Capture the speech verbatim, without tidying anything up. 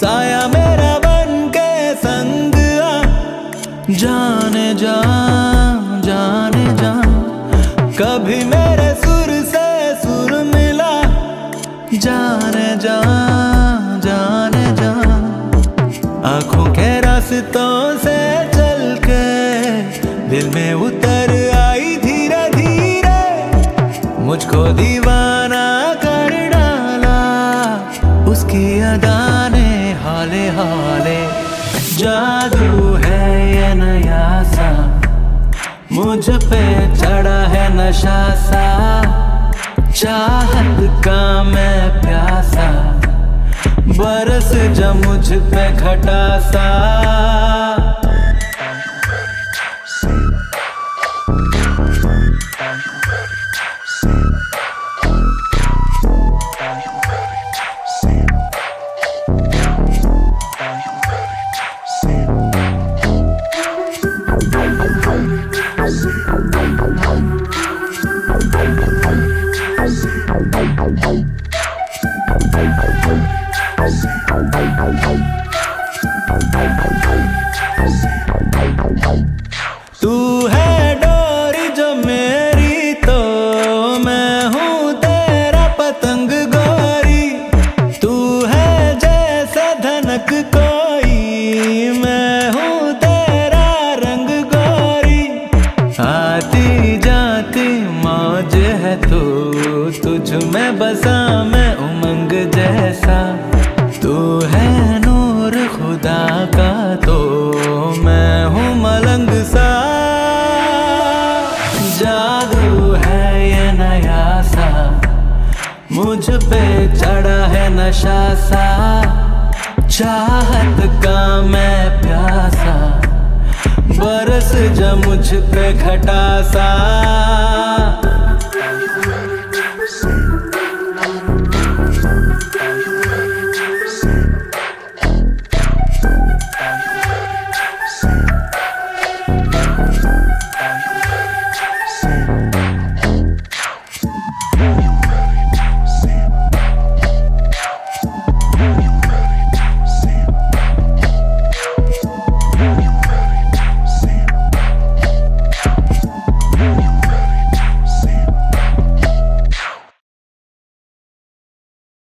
साया मेरा बन के संग आ, जाने जा जाने जा। कभी मेरे सुर से सुर मिला, जाने जा जाने जा। आंखों के रास्तों से चल के दिल में उतर आई धीरे धीरे, मुझको दीवाना कर डाला उसकी अदा ने हाले हाले। जादू है ये नया सा, मुझ पे चढ़ा है नशा सा, चाहत का मैं प्यासा, बरस जा मुझ पे घटा सा। तू है डोरी जो मेरी, तो मैं हूँ तेरा पतंग गोरी। तू है जैसे धनक कोई, मैं हूँ तेरा रंग गोरी। आती जाती मौज है तू, तुझ में बसा मैं उमंग जैसा। तू है नूर खुदा का, तो मैं हूँ मलंग सा। जादू है ये नया सा, मुझ पे चढ़ा है नशा सा, चाहत का मैं प्यासा, बरस जा मुझ पे घटा सा।